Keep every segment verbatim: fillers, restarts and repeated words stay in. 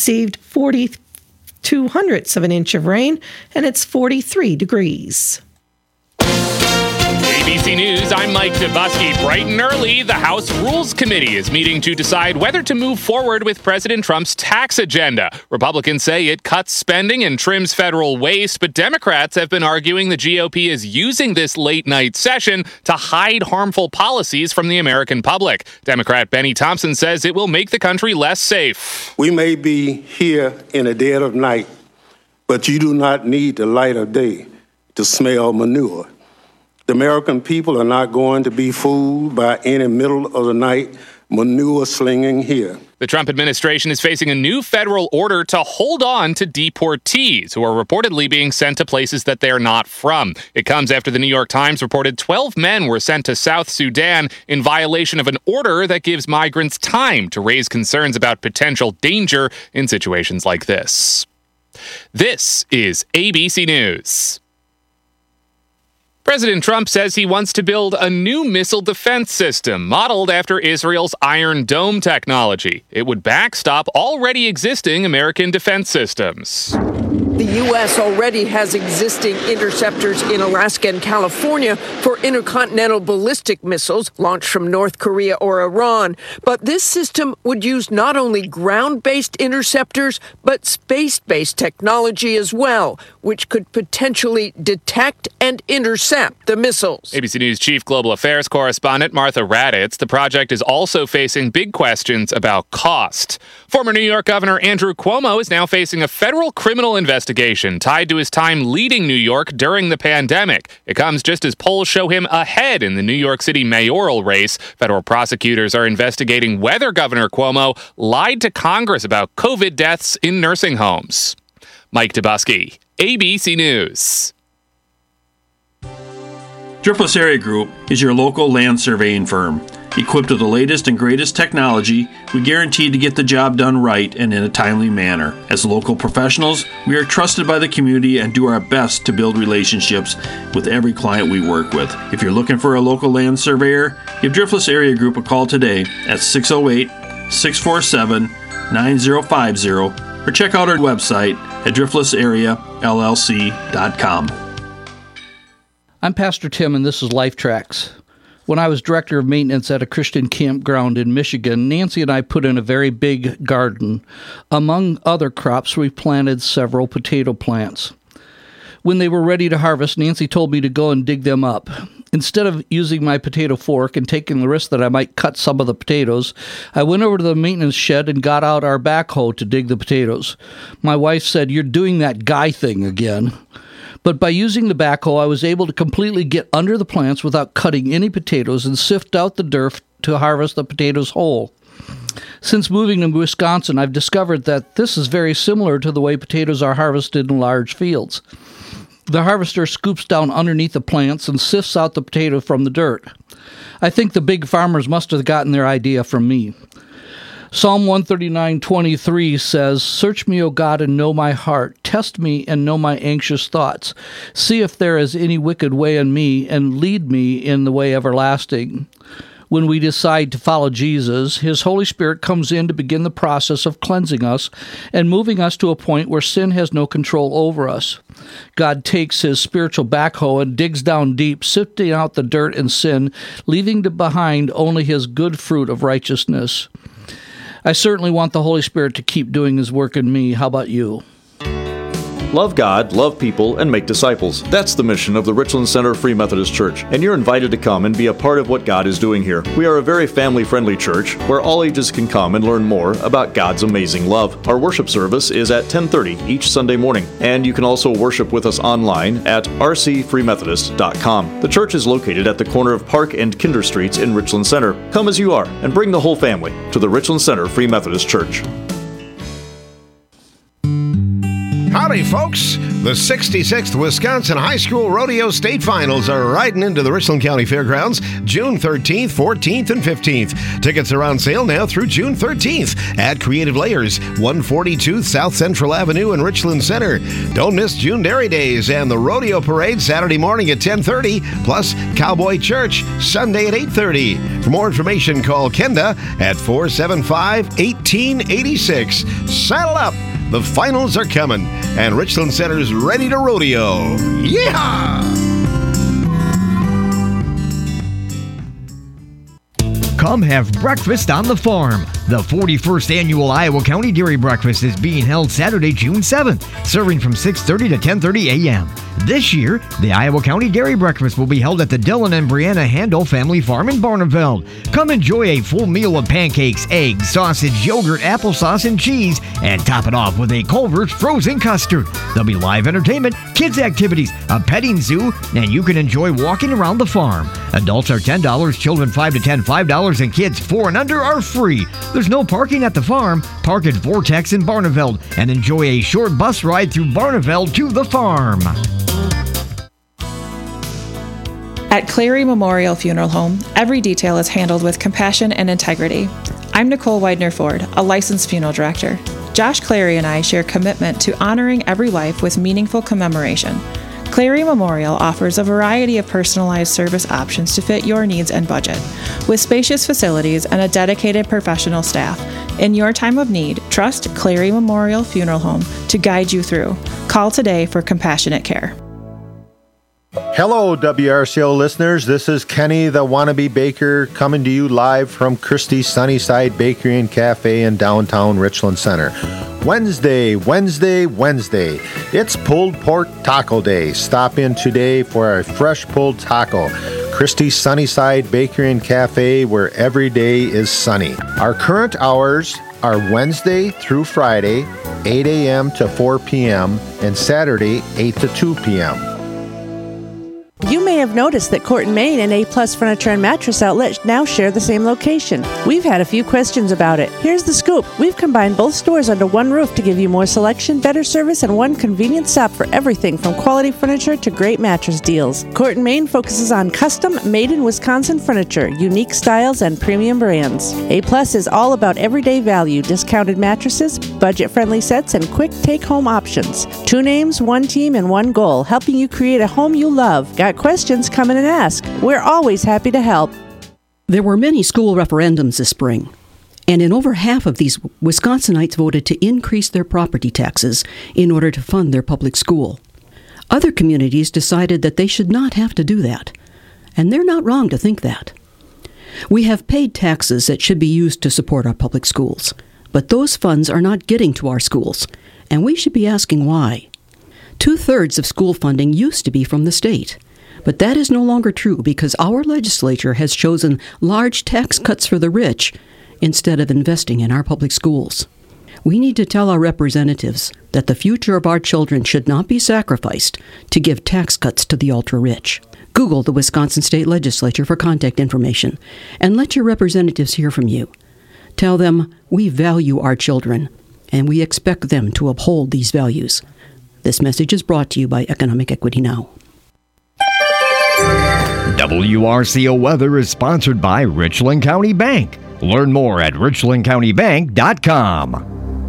received forty-two hundredths of an inch of rain, and it's forty-three degrees. A B C News, I'm Mike Dubusky. Bright and early, the House Rules Committee is meeting to decide whether to move forward with President Trump's tax agenda. Republicans say it cuts spending and trims federal waste, but Democrats have been arguing the G O P is using this late-night session to hide harmful policies from the American public. Democrat Benny Thompson says it will make the country less safe. We may be here in the dead of night, but you do not need the light of day to smell manure. The American people are not going to be fooled by any middle of the night manure slinging here. The Trump administration is facing a new federal order to hold on to deportees who are reportedly being sent to places that they're not from. It comes after the New York Times reported twelve men were sent to South Sudan in violation of an order that gives migrants time to raise concerns about potential danger in situations like this. This is A B C News. President Trump says he wants to build a new missile defense system modeled after Israel's Iron Dome technology. It would backstop already existing American defense systems. The U S already has existing interceptors in Alaska and California for intercontinental ballistic missiles launched from North Korea or Iran. But this system would use not only ground-based interceptors, but space-based technology as well, which could potentially detect and intercept the missiles. A B C News Chief Global Affairs Correspondent Martha Raddatz. The project is also facing big questions about cost. Former New York Governor Andrew Cuomo is now facing a federal criminal investigation tied to his time leading New York during the pandemic. It comes just as polls show him ahead in the New York City mayoral race. Federal prosecutors are investigating whether Governor Cuomo lied to Congress about COVID deaths in nursing homes. Mike Dubusky, A B C News. Driftless Area Group is your local land surveying firm. Equipped with the latest and greatest technology, we guarantee to get the job done right and in a timely manner. As local professionals, we are trusted by the community and do our best to build relationships with every client we work with. If you're looking for a local land surveyor, give Driftless Area Group a call today at six oh eight, six four seven, nine oh five oh or check out our website at driftless area l l c dot com. I'm Pastor Tim, and this is Life Tracks. When I was director of maintenance at a Christian campground in Michigan, Nancy and I put in a very big garden. Among other crops, we planted several potato plants. When they were ready to harvest, Nancy told me to go and dig them up. Instead of using my potato fork and taking the risk that I might cut some of the potatoes, I went over to the maintenance shed and got out our backhoe to dig the potatoes. My wife said, "You're doing that guy thing again." But by using the backhoe, I was able to completely get under the plants without cutting any potatoes and sift out the dirt to harvest the potatoes whole. Since moving to Wisconsin, I've discovered that this is very similar to the way potatoes are harvested in large fields. The harvester scoops down underneath the plants and sifts out the potato from the dirt. I think the big farmers must have gotten their idea from me. Psalm one thirty-nine twenty-three says, "Search me, O God, and know my heart. Test me and know my anxious thoughts. See if there is any wicked way in me, and lead me in the way everlasting." When we decide to follow Jesus, His Holy Spirit comes in to begin the process of cleansing us and moving us to a point where sin has no control over us. God takes His spiritual backhoe and digs down deep, sifting out the dirt and sin, leaving behind only His good fruit of righteousness. I certainly want the Holy Spirit to keep doing His work in me. How about you? Love God, love people, and make disciples. That's the mission of the Richland Center Free Methodist Church, and you're invited to come and be a part of what God is doing here. We are a very family-friendly church where all ages can come and learn more about God's amazing love. Our worship service is at ten thirty each Sunday morning, and you can also worship with us online at r c free methodist dot com. The church is located at the corner of Park and Kinder Streets in Richland Center. Come as you are, and bring the whole family to the Richland Center Free Methodist Church. Howdy, folks. The sixty-sixth Wisconsin High School Rodeo State Finals are riding into the Richland County Fairgrounds June thirteenth, fourteenth, and fifteenth. Tickets are on sale now through June thirteenth at Creative Layers, one forty-two South Central Avenue in Richland Center. Don't miss June Dairy Days and the Rodeo Parade Saturday morning at ten thirty, plus Cowboy Church Sunday at eight thirty. For more information, call Kenda at four seven five, one eight eight six. Saddle up! The finals are coming, and Richland Center's ready to rodeo. Yeehaw! Come have breakfast on the farm. The forty-first Annual Iowa County Dairy Breakfast is being held Saturday, June seventh, serving from six thirty to ten thirty a.m. This year, the Iowa County Dairy Breakfast will be held at the Dylan and Brianna Handel Family Farm in Barneveld. Come enjoy a full meal of pancakes, eggs, sausage, yogurt, applesauce, and cheese, and top it off with a Culver's frozen custard. There'll be live entertainment, kids' activities, a petting zoo, and you can enjoy walking around the farm. Adults are ten dollars, children five to ten, five dollars, and kids four and under are free. There's no parking at the farm. Park at Vortex in Barneveld and enjoy a short bus ride through Barneveld to the farm. At Clary Memorial Funeral Home, every detail is handled with compassion and integrity. I'm Nicole Widener-Ford, a licensed funeral director. Josh Clary and I share commitment to honoring every life with meaningful commemoration. Clary Memorial offers a variety of personalized service options to fit your needs and budget. With spacious facilities and a dedicated professional staff, in your time of need, trust Clary Memorial Funeral Home to guide you through. Call today for compassionate care. Hello, W R C O listeners. This is Kenny, the wannabe baker, coming to you live from Christie's Sunnyside Bakery and Cafe in downtown Richland Center. Wednesday, Wednesday, Wednesday. It's Pulled Pork Taco Day. Stop in today for a fresh pulled taco. Christie's Sunnyside Bakery and Cafe, where every day is sunny. Our current hours are Wednesday through Friday, eight a.m. to four p.m., and Saturday, eight to two p.m. You may have noticed that Court and Main and A-Plus Furniture and Mattress Outlet now share the same location. We've had a few questions about it. Here's the scoop. We've combined both stores under one roof to give you more selection, better service, and one convenient stop for everything from quality furniture to great mattress deals. Court and Main focuses on custom, made-in-Wisconsin furniture, unique styles, and premium brands. A-Plus is all about everyday value, discounted mattresses, budget-friendly sets, and quick take-home options. Two names, one team, and one goal, helping you create a home you love. Got questions? Come in and ask. We're always happy to help. There were many school referendums this spring, and in over half of these, Wisconsinites voted to increase their property taxes in order to fund their public school. Other communities decided that they should not have to do that, and they're not wrong to think that. We have paid taxes that should be used to support our public schools, but those funds are not getting to our schools, and we should be asking why. Two-thirds of school funding used to be from the state. But that is no longer true because our legislature has chosen large tax cuts for the rich instead of investing in our public schools. We need to tell our representatives that the future of our children should not be sacrificed to give tax cuts to the ultra-rich. Google the Wisconsin State Legislature for contact information and let your representatives hear from you. Tell them we value our children and we expect them to uphold these values. This message is brought to you by Economic Equity Now. W R C O Weather is sponsored by Richland County Bank. Learn more at richland county bank dot com.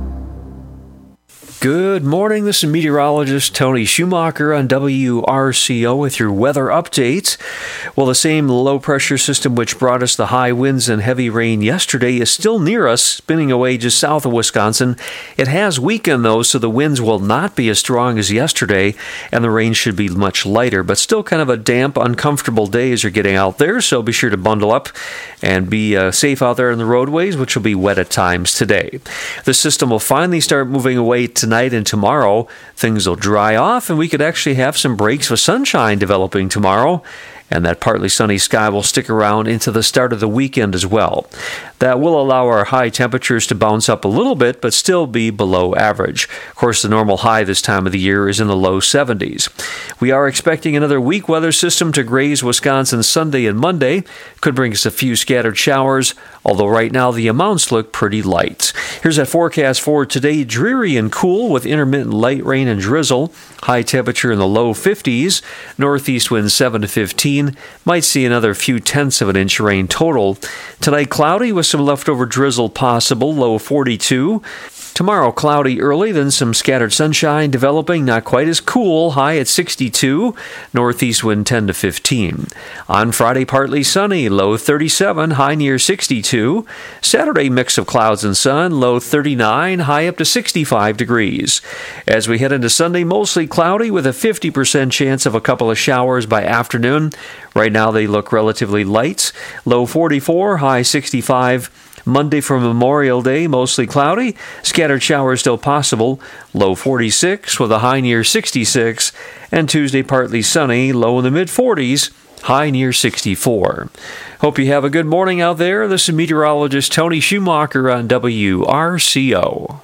Good morning. This is meteorologist Tony Schumacher on W R C O with your weather updates. Well, the same low-pressure system which brought us the high winds and heavy rain yesterday is still near us, spinning away just south of Wisconsin. It has weakened, though, so the winds will not be as strong as yesterday, and the rain should be much lighter, but still kind of a damp, uncomfortable day as you're getting out there, so be sure to bundle up and be uh, safe out there in the roadways, which will be wet at times today. The system will finally start moving away tonight and tomorrow. Things will dry off, and we could actually have some breaks of sunshine developing tomorrow. and that partly sunny sky will stick around into the start of the weekend as well. That will allow our high temperatures to bounce up a little bit, but still be below average. Of course, the normal high this time of the year is in the low seventies. We are expecting another weak weather system to graze Wisconsin Sunday and Monday. Could bring us a few scattered showers, although right now the amounts look pretty light. Here's that forecast for today. Dreary and cool with intermittent light rain and drizzle. High temperature in the low fifties. Northeast winds seven to fifteen. Might see another few tenths of an inch rain total. Tonight cloudy with some leftover drizzle possible. Low forty-two. Tomorrow, cloudy early, then some scattered sunshine developing, not quite as cool, high at sixty-two, northeast wind ten to fifteen. On Friday, partly sunny, low thirty-seven, high near sixty-two. Saturday, mix of clouds and sun, low thirty-nine, high up to sixty-five degrees. As we head into Sunday, mostly cloudy with a fifty percent chance of a couple of showers by afternoon. Right now, they look relatively light, low forty-four, high sixty-five. Monday for Memorial Day, mostly cloudy. Scattered showers still possible. Low forty-six with a high near sixty-six. And Tuesday partly sunny, low in the mid-forties, high near sixty-four. Hope you have a good morning out there. This is meteorologist Tony Schumacher on W R C O.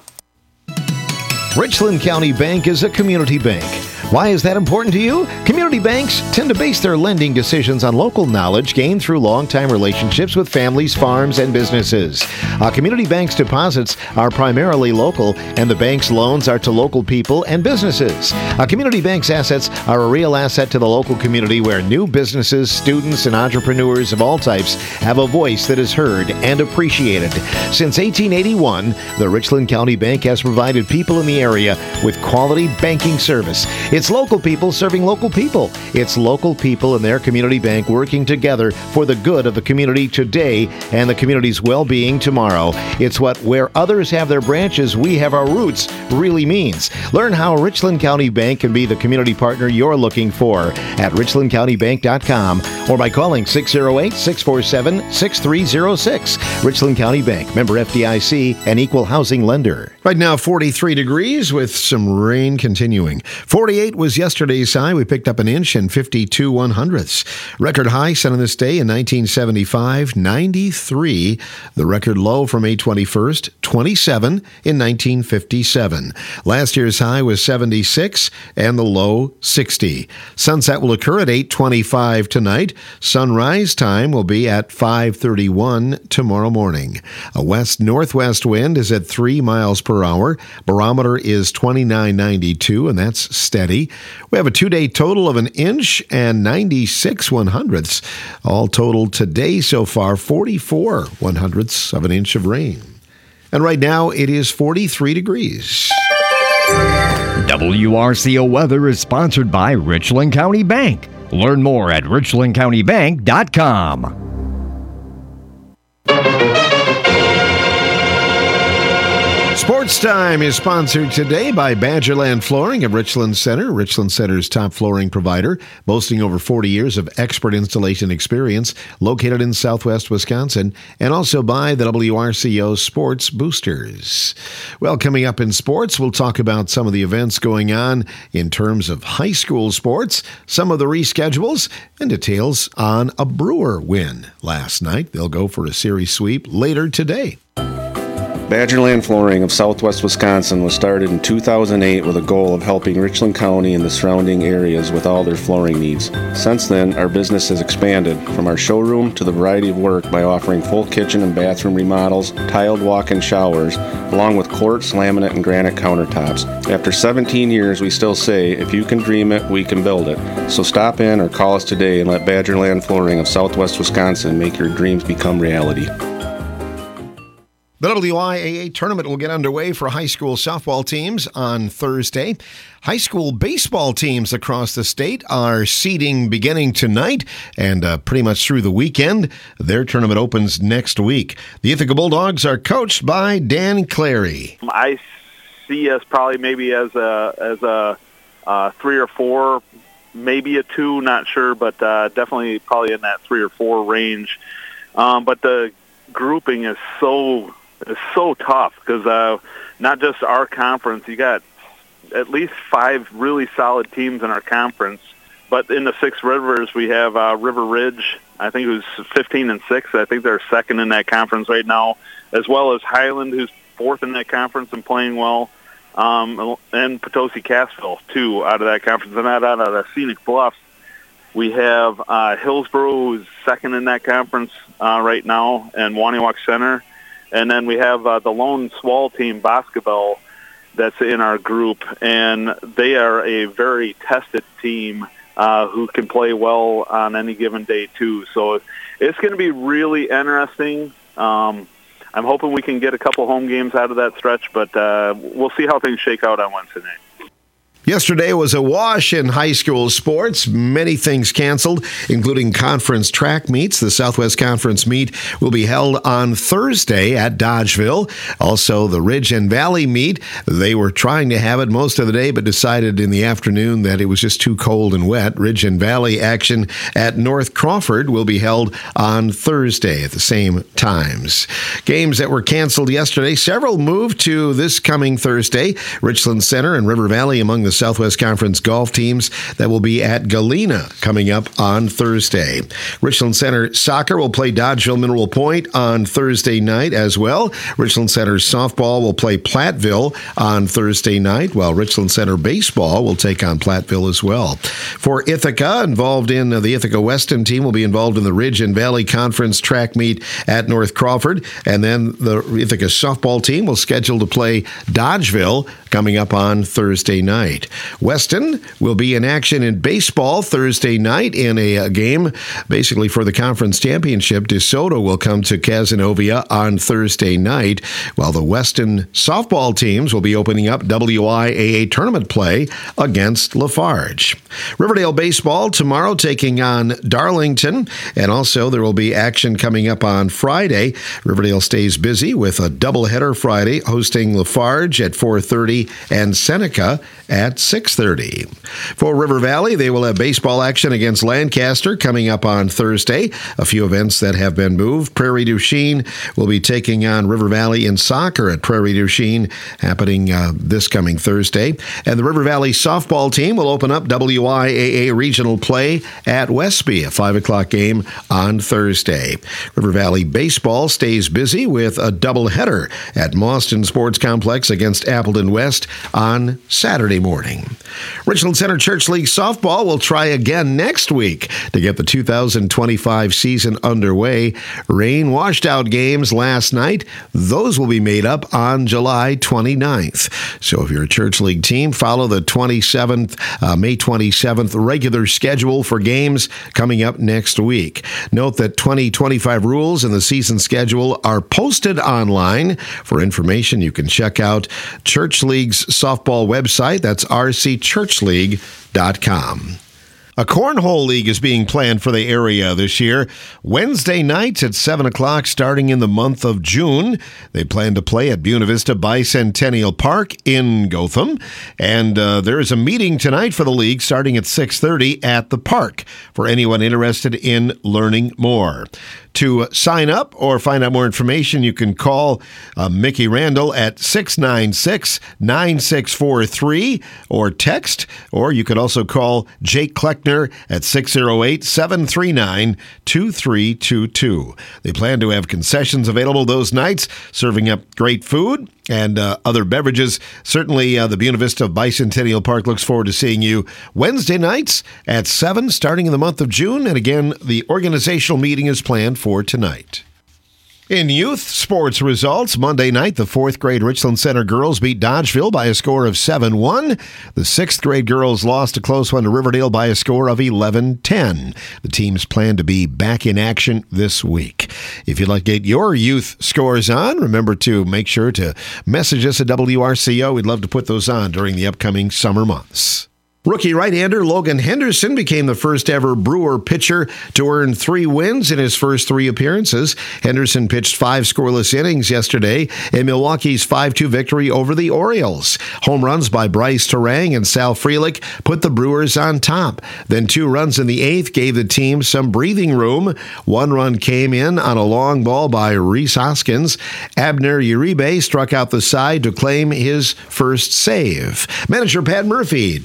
Richland County Bank is a community bank. Why is that important to you? Community banks tend to base their lending decisions on local knowledge gained through long-time relationships with families, farms, and businesses. A community bank's deposits are primarily local, and the bank's loans are to local people and businesses. A community bank's assets are a real asset to the local community where new businesses, students, and entrepreneurs of all types have a voice that is heard and appreciated. Since eighteen eighty-one, the Richland County Bank has provided people in the area with quality banking service. It's local people serving local people. It's local people and their community bank working together for the good of the community today and the community's well-being tomorrow. It's what where others have their branches, we have our roots really means. Learn how Richland County Bank can be the community partner you're looking for at richland county bank dot com or by calling six oh eight, six four seven, six three oh six. Richland County Bank, member F D I C, and equal housing lender. Right now, forty-three degrees with some rain continuing. forty-eight was yesterday's high. We picked up an inch and fifty-two one hundredths. Record high set on this day in nineteen seventy-five, ninety-three. The record low from May twenty-first, twenty-seven in nineteen fifty-seven. Last year's high was seventy-six and the low sixty. Sunset will occur at eight twenty-five tonight. Sunrise time will be at five thirty-one tomorrow morning. A west-northwest wind is at three miles per hour. Barometer is twenty-nine ninety-two, and that's steady. We have a two-day total of an inch and ninety-six one hundredths. All total today so far, forty-four one hundredths of an inch of rain. And right now it is forty-three degrees. W R C O weather is sponsored by Richland County Bank. Learn more at richland county bank dot com. Sports Time is sponsored today by Badgerland Flooring of Richland Center, Richland Center's top flooring provider, boasting over forty years of expert installation experience, located in southwest Wisconsin, and also by the W R C O Sports Boosters. Well, coming up in sports, we'll talk about some of the events going on in terms of high school sports, some of the reschedules, and details on a Brewer win last night. They'll go for a series sweep later today. Badgerland Flooring of Southwest Wisconsin was started in two thousand eight with a goal of helping Richland County and the surrounding areas with all their flooring needs. Since then, our business has expanded from our showroom to the variety of work by offering full kitchen and bathroom remodels, tiled walk-in showers, along with quartz, laminate, and granite countertops. After seventeen years, we still say, if you can dream it, we can build it. So stop in or call us today and let Badgerland Flooring of Southwest Wisconsin make your dreams become reality. The W I A A tournament will get underway for high school softball teams on Thursday. High school baseball teams across the state are seeding beginning tonight and uh, pretty much through the weekend. Their tournament opens next week. The Ithaca Bulldogs are coached by Dan Clary. I see us probably maybe as a as a uh, three or four, maybe a two, not sure, but uh, definitely probably in that three or four range. Um, but the grouping is so is so tough because uh, not just our conference, you got at least five really solid teams in our conference, but in the Six Rivers, we have uh, River Ridge, I think who's fifteen and six. I think they're second in that conference right now, as well as Highland, who's fourth in that conference and playing well, um, and Potosi-Cassville, too, out of that conference. And out, out of the Scenic Bluffs, we have uh, Hillsboro, who's second in that conference uh, right now, and Waniwak Center. And then we have uh, the lone Swall team, Boscobel, that's in our group, and they are a very tested team uh, who can play well on any given day, too. So it's going to be really interesting. Um, I'm hoping we can get a couple home games out of that stretch, but uh, we'll see how things shake out on Wednesday night. Yesterday was a wash in high school sports. Many things canceled, including conference track meets. The Southwest Conference meet will be held on Thursday at Dodgeville. Also, the Ridge and Valley meet. They were trying to have it most of the day, but decided in the afternoon that it was just too cold and wet. Ridge and Valley action at North Crawford will be held on Thursday at the same times. Games that were canceled yesterday, several moved to this coming Thursday. Richland Center and River Valley among the Southwest Conference golf teams that will be at Galena coming up on Thursday. Richland Center soccer will play Dodgeville Mineral Point on Thursday night as well. Richland Center softball will play Platteville on Thursday night, while Richland Center baseball will take on Platteville as well. For Ithaca, involved in the Ithaca Weston team will be involved in the Ridge and Valley Conference track meet at North Crawford, and then the Ithaca softball team will schedule to play Dodgeville coming up on Thursday night. Weston will be in action in baseball Thursday night in a, a game basically for the conference championship. DeSoto will come to Cazenovia on Thursday night, while the Weston softball teams will be opening up W I A A tournament play against Lafarge. Riverdale baseball tomorrow taking on Darlington, and also there will be action coming up on Friday. Riverdale stays busy with a doubleheader Friday, hosting Lafarge at four thirty and Seneca at six thirty. For River Valley, they will have baseball action against Lancaster coming up on Thursday. A few events that have been moved. Prairie du Chien will be taking on River Valley in soccer at Prairie du Chien, happening uh, this coming Thursday. And the River Valley softball team will open up W I A A regional play at Westby, a five o'clock game on Thursday. River Valley baseball stays busy with a doubleheader at Mauston Sports Complex against Appleton West on Saturday morning. Richland Center Church League softball will try again next week to get the two thousand twenty-five season underway. Rain washed out games last night. Those will be made up on July twenty-ninth. So if you're a Church League team, follow the twenty-seventh, uh, May twenty-seventh regular schedule for games coming up next week. Note that twenty twenty-five rules and the season schedule are posted online. For information, you can check out Church League's softball website. That's r c church league dot com. A cornhole league is being planned for the area this year. Wednesday nights at seven o'clock starting in the month of June. They plan to play at Buena Vista Bicentennial Park in Gotham. And uh, there is a meeting tonight for the league starting at six thirty at the park for anyone interested in learning more. To sign up or find out more information, you can call uh, Mickey Randall at six nine six, nine six four three or text, or you could also call Jake Kleckner at six oh eight, seven three nine, two three two two. They plan to have concessions available those nights, serving up great food and uh, other beverages. Certainly, uh, the Buena Vista Bicentennial Park looks forward to seeing you Wednesday nights at seven, starting in the month of June. And again, the organizational meeting is planned for tonight. In youth sports results, Monday night, the fourth grade Richland Center girls beat Dodgeville by a score of seven one. The sixth grade girls lost a close one to Riverdale by a score of eleven ten. The teams plan to be back in action this week. If you'd like to get your youth scores on, remember to make sure to message us at W R C O. We'd love to put those on during the upcoming summer months. Rookie right-hander Logan Henderson became the first ever Brewer pitcher to earn three wins in his first three appearances. Henderson pitched five scoreless innings yesterday in Milwaukee's five two victory over the Orioles. Home runs by Bryce Terang and Sal Frelick put the Brewers on top. Then two runs in the eighth gave the team some breathing room. One run came in on a long ball by Rhys Hoskins. Abner Uribe struck out the side to claim his first save. Manager Pat Murphy talked about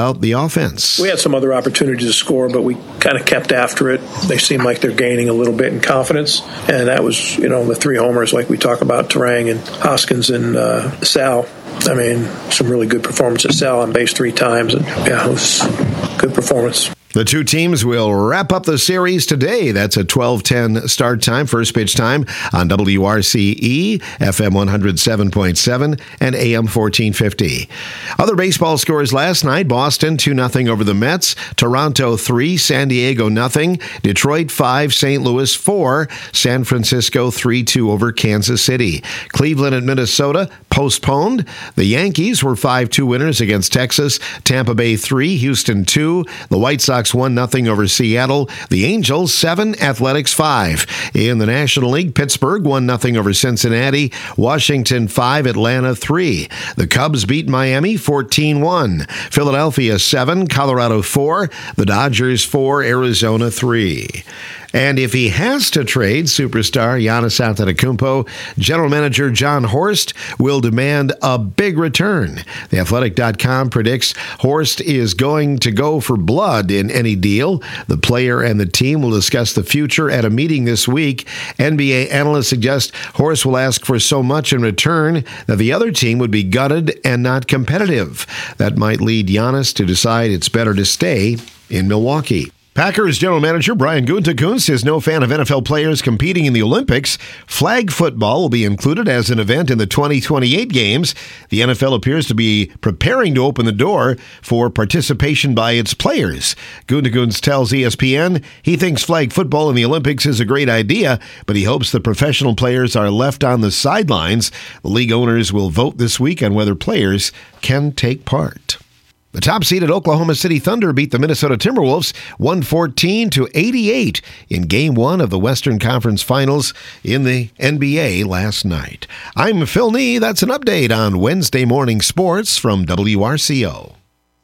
about the offense. We had some other opportunities to score, but we kind of kept after it. They seem like they're gaining a little bit in confidence, and that was, you know, the three homers like we talk about, Terang and Hoskins and uh, Sal. I mean, some really good performances. Sal on base three times, and yeah, it was a good performance. The two teams will wrap up the series today. That's a twelve ten start time, first pitch time on W R C E, F M one oh seven point seven and A M fourteen fifty. Other baseball scores last night: Boston two nothing over the Mets, Toronto three, San Diego nothing, Detroit five, Saint Louis four, San Francisco three two over Kansas City. Cleveland at Minnesota postponed. The Yankees were five two winners against Texas, Tampa Bay three, Houston two, the White Sox one nothing over Seattle. The Angels seven, Athletics five. In the National League, Pittsburgh one nothing over Cincinnati. Washington five, Atlanta three. The Cubs beat Miami fourteen one. Philadelphia seven, Colorado four. The Dodgers four, Arizona three. And if he has to trade superstar Giannis Antetokounmpo, general manager John Horst will demand a big return. The Athletic dot com predicts Horst is going to go for blood in any deal. The player and the team will discuss the future at a meeting this week. N B A analysts suggest Horst will ask for so much in return that the other team would be gutted and not competitive. That might lead Giannis to decide it's better to stay in Milwaukee. Packers general manager Brian Gutekunst is no fan of N F L players competing in the Olympics. Flag football will be included as an event in the twenty twenty-eight games. The N F L appears to be preparing to open the door for participation by its players. Gutekunst tells E S P N he thinks flag football in the Olympics is a great idea, but he hopes the professional players are left on the sidelines. The league owners will vote this week on whether players can take part. The top-seeded Oklahoma City Thunder beat the Minnesota Timberwolves one fourteen to eighty-eight in Game one of the Western Conference Finals in the N B A last night. I'm Phil Nee. That's an update on Wednesday morning sports from W R C O.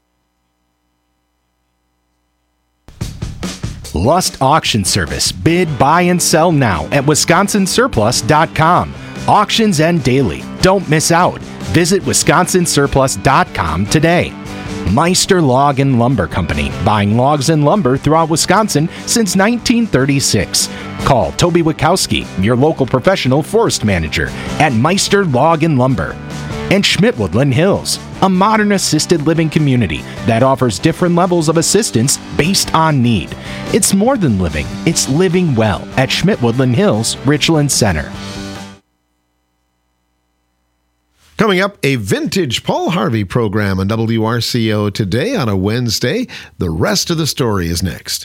Lust Auction Service. Bid, buy, and sell now at wisconsin surplus dot com. Auctions end daily. Don't miss out. Visit wisconsin surplus dot com today. Meister Log and Lumber Company, buying logs and lumber throughout Wisconsin since nineteen thirty-six. Call Toby Wachowski, your local professional forest manager, at Meister Log and Lumber. And Schmidt Woodland Hills, a modern assisted living community that offers different levels of assistance based on need. It's more than living, it's living well at Schmidt Woodland Hills, Richland Center. Coming up, a vintage Paul Harvey program on W R C O today on a Wednesday. The rest of the story is next.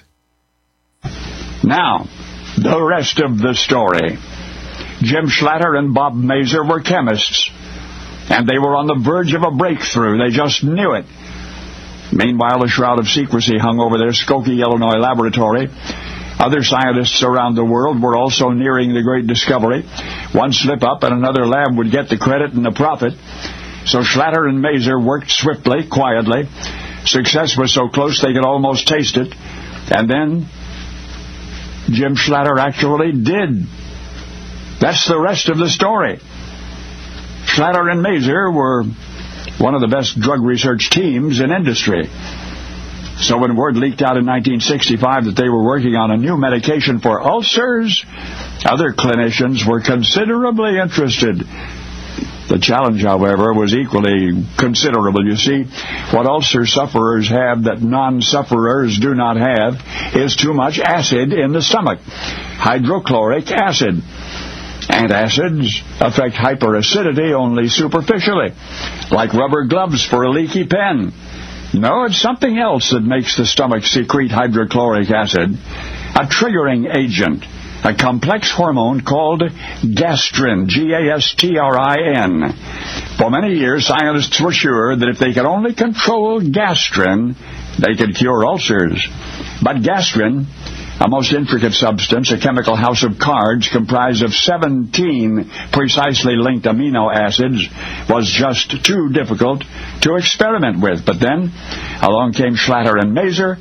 Now, the rest of the story. Jim Schlatter and Bob Mazur were chemists, and they were on the verge of a breakthrough. They just knew it. Meanwhile, a shroud of secrecy hung over their Skokie, Illinois laboratory. Other scientists around the world were also nearing the great discovery. One slip-up and another lab would get the credit and the profit. So Schlatter and Mazur worked swiftly, quietly. Success was so close they could almost taste it. And then Jim Schlatter actually did. That's the rest of the story. Schlatter and Mazur were one of the best drug research teams in industry. So when word leaked out in nineteen sixty-five that they were working on a new medication for ulcers, other clinicians were considerably interested. The challenge, however, was equally considerable. You see, what ulcer sufferers have that non-sufferers do not have is too much acid in the stomach, hydrochloric acid. Antacids affect hyperacidity only superficially, like rubber gloves for a leaky pen. No, it's something else that makes the stomach secrete hydrochloric acid, a triggering agent, a complex hormone called gastrin, G A S T R I N. For many years, scientists were sure that if they could only control gastrin, they could cure ulcers. But gastrin, a most intricate substance, a chemical house of cards comprised of seventeen precisely linked amino acids, was just too difficult to experiment with. But then along came Schlatter and Mazur,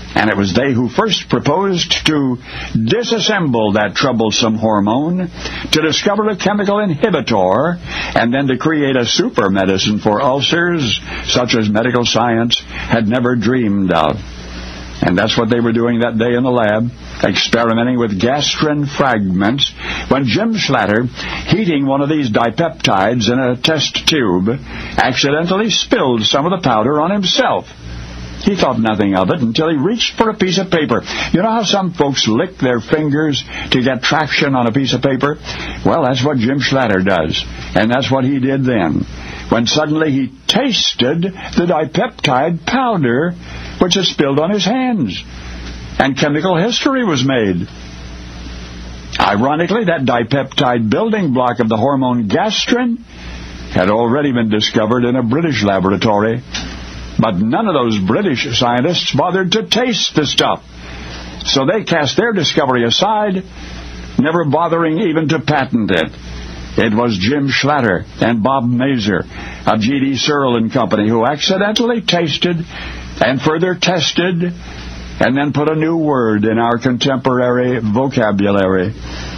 And it was they who first proposed to disassemble that troublesome hormone, to discover a chemical inhibitor, and then to create a super medicine for ulcers such as medical science had never dreamed of. And that's what they were doing that day in the lab, experimenting with gastrin fragments, when Jim Schlatter, heating one of these dipeptides in a test tube, accidentally spilled some of the powder on himself. He thought nothing of it until he reached for a piece of paper. You know how some folks lick their fingers to get traction on a piece of paper? Well, that's what Jim Schlatter does. And that's what he did then, when suddenly he tasted the dipeptide powder which had spilled on his hands. And chemical history was made. Ironically, that dipeptide building block of the hormone gastrin had already been discovered in a British laboratory. But none of those British scientists bothered to taste the stuff. So they cast their discovery aside, never bothering even to patent it. It was Jim Schlatter and Bob Mazur of G D Searle and Company who accidentally tasted and further tested and then put a new word in our contemporary vocabulary.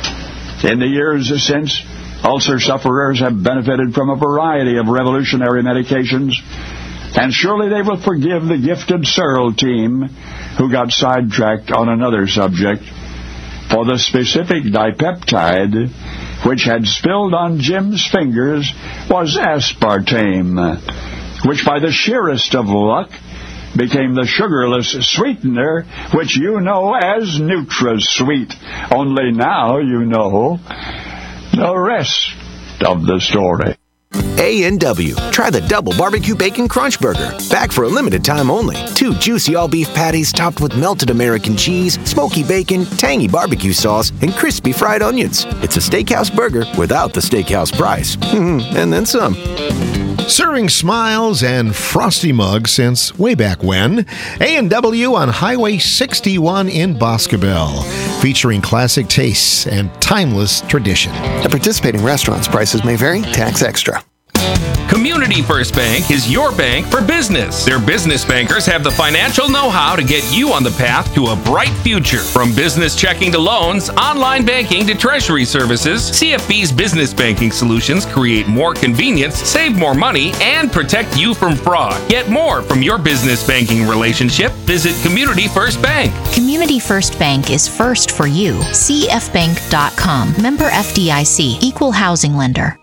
In the years since, ulcer sufferers have benefited from a variety of revolutionary medications, and surely they will forgive the gifted Searle team who got sidetracked on another subject, for the specific dipeptide which had spilled on Jim's fingers was aspartame, which by the sheerest of luck became the sugarless sweetener which you know as NutraSweet. Only now you know the rest of the story. A and W. Try the double barbecue bacon crunch burger. Back for a limited time only. Two juicy all-beef patties topped with melted American cheese, smoky bacon, tangy barbecue sauce, and crispy fried onions. It's a steakhouse burger without the steakhouse price. And then some. Serving smiles and frosty mugs since way back when. A and W on Highway sixty-one in Boscobel, featuring classic tastes and timeless tradition. At participating restaurants, prices may vary. Tax extra. Community First Bank is your bank for business. Their business bankers have the financial know-how to get you on the path to a bright future. From business checking to loans, online banking to treasury services, C F B's business banking solutions create more convenience, save more money, and protect you from fraud. Get more from your business banking relationship. Visit Community First Bank. Community First Bank is first for you. C F bank dot com. Member F D I C. Equal housing lender.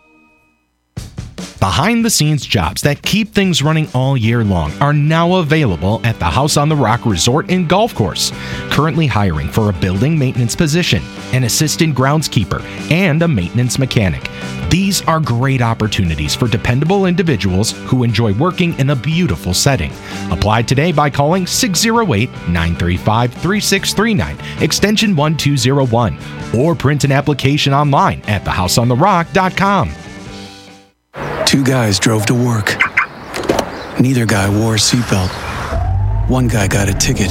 Behind-the-scenes jobs that keep things running all year long are now available at the House on the Rock Resort and Golf Course. Currently hiring for a building maintenance position, an assistant groundskeeper, and a maintenance mechanic. These are great opportunities for dependable individuals who enjoy working in a beautiful setting. Apply today by calling six oh eight, nine three five, three six three nine, extension one two oh one, or print an application online at the house on the rock dot com. Two guys drove to work. Neither guy wore a seatbelt. One guy got a ticket.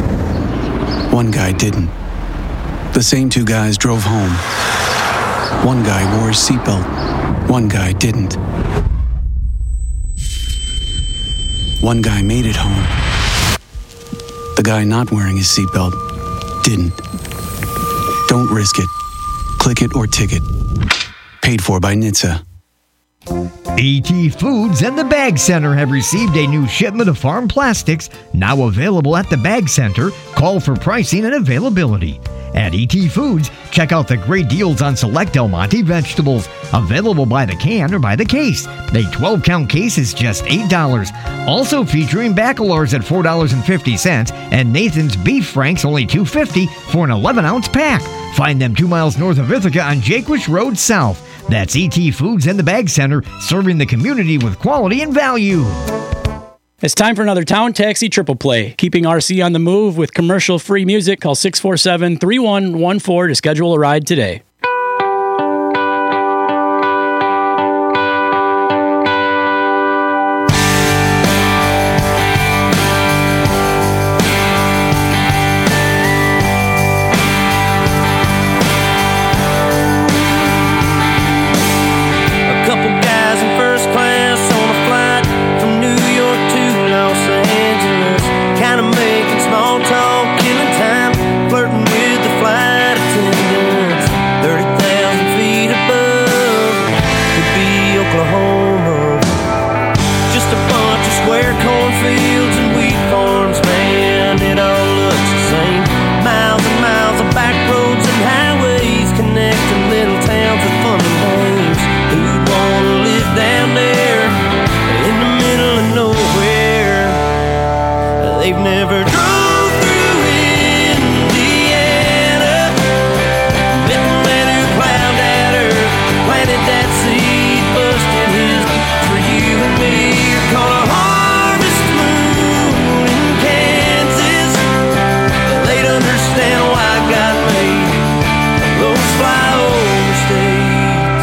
One guy didn't. The same two guys drove home. One guy wore his seatbelt. One guy didn't. One guy made it home. The guy not wearing his seatbelt didn't. Don't risk it. Click it or ticket. Paid for by N H T S A. E T Foods and the Bag Center have received a new shipment of farm plastics, now available at the Bag Center. Call for pricing and availability. At E T Foods, check out the great deals on select Del Monte vegetables, available by the can or by the case. A twelve-count case is just eight dollars. Also featuring Baccalaure's at four dollars and fifty cents and Nathan's Beef Franks only two dollars and fifty cents for an eleven-ounce pack. Find them two miles north of Ithaca on Jaquish Road South. That's E T Foods and the Bag Center, serving the community with quality and value. It's time for another Town Taxi Triple Play. Keeping R C on the move with commercial-free music. Call six four seven, three one one four to schedule a ride today. Talk they've never drove through Indiana. Met the man who plowed that earth, planted that seed, busted his for you and me. You're called a harvest moon in Kansas. They'd understand why God made those flyover states.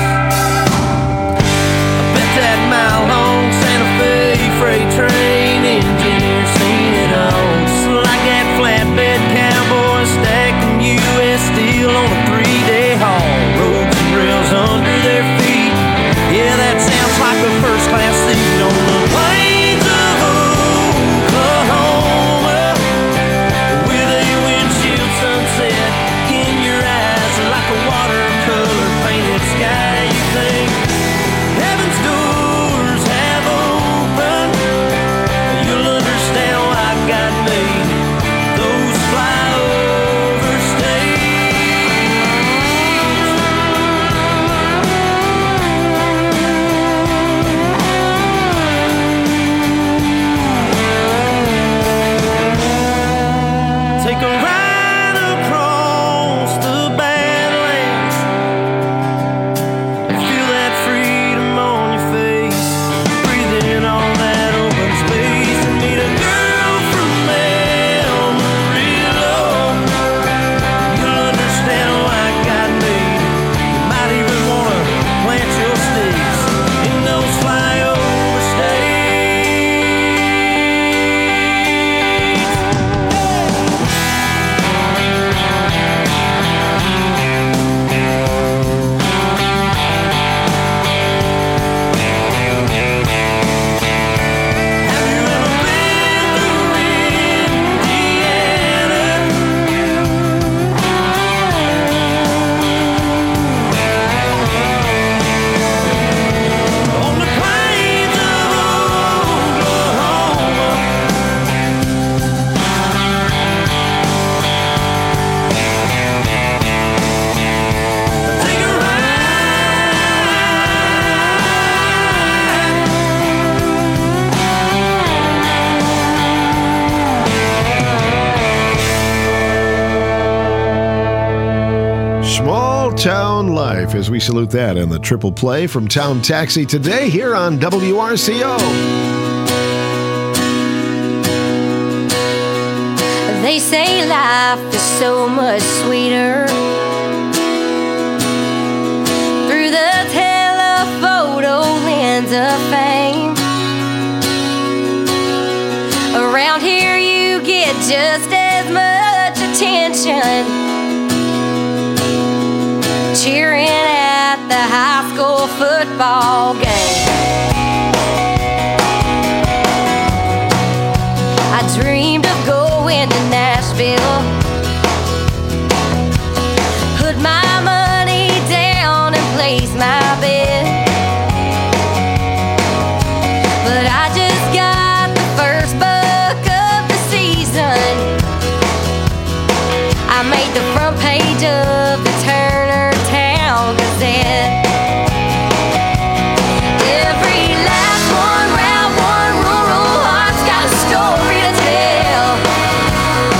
I bet that mile-long Santa Fe freight train engineer seen it all. Just like that flatbed cowboy stacking U S steel on a three-day haul. Roads and rails under their feet. Yeah, that sounds like a first-class seat on the plains of Oklahoma, with a windshield sunset in your eyes like a watercolor painted sky. You think heaven's doors have opened, you'll understand why God made those flyover states. Take a ride across the Badlands and feel that freedom on your face. Breathe in all that open space and meet a girl from Amarillo. You'll understand why God made it. You might even want to plant your stakes in those flyover states. On the plains of Oklahoma, take a Small town life, as we salute that in the triple play from Town Taxi today here on W R C O. They say life is so much sweeter through the telephoto lens of fame. Around here you get just as much attention cheering at the high school football game. I dreamed of going to Nashville, put my money down and place my bet. But I just got the first buck of the season. I made the front page of the Turner Town Gazette. Every last one, round one, rural heart's got a story to tell.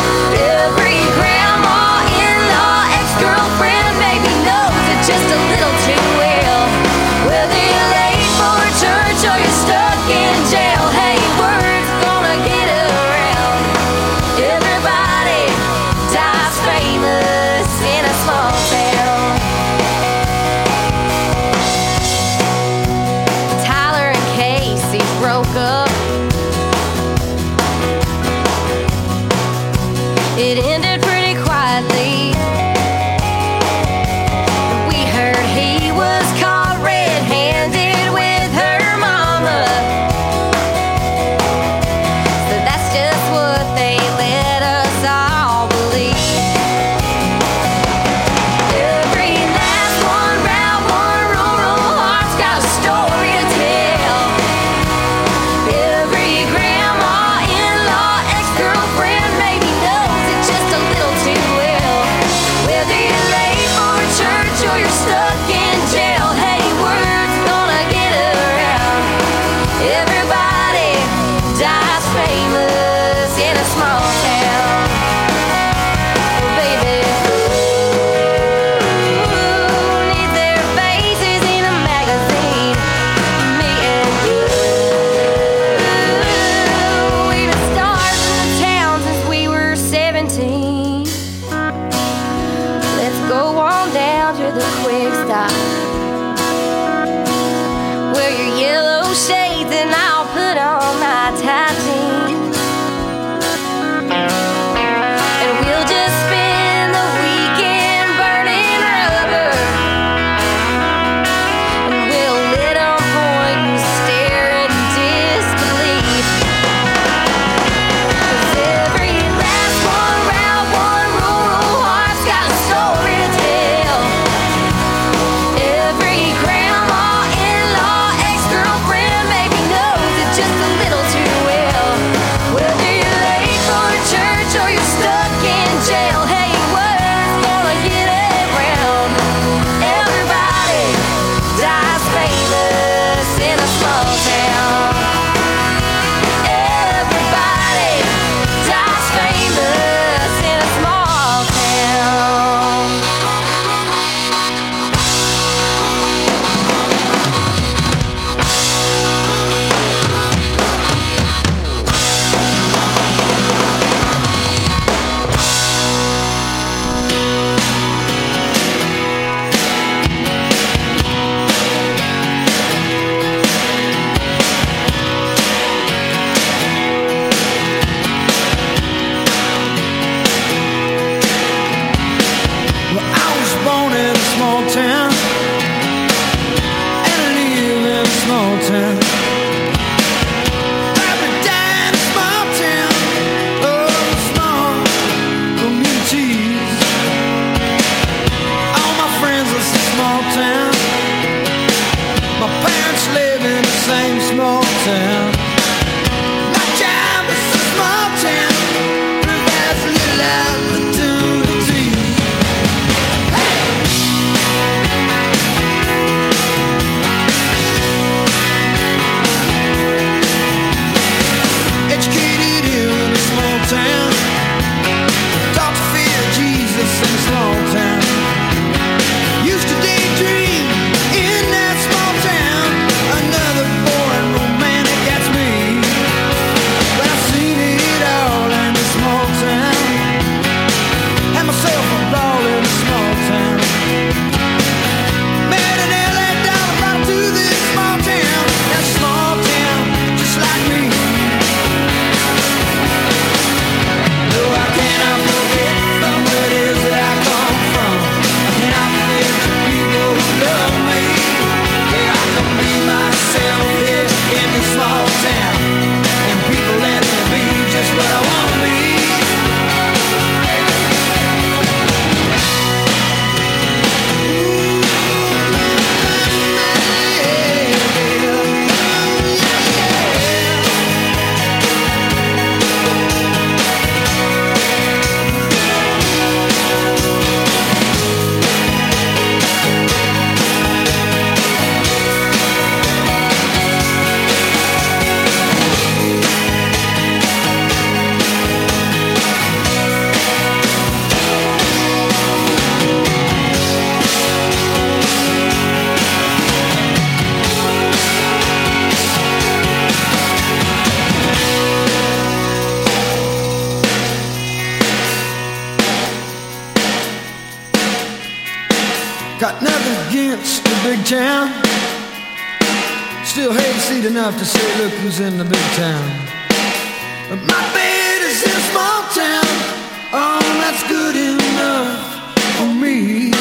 big town. Still hayseed enough to say, look who's in the big town. But my bed is in a small town. Oh, that's good enough for me.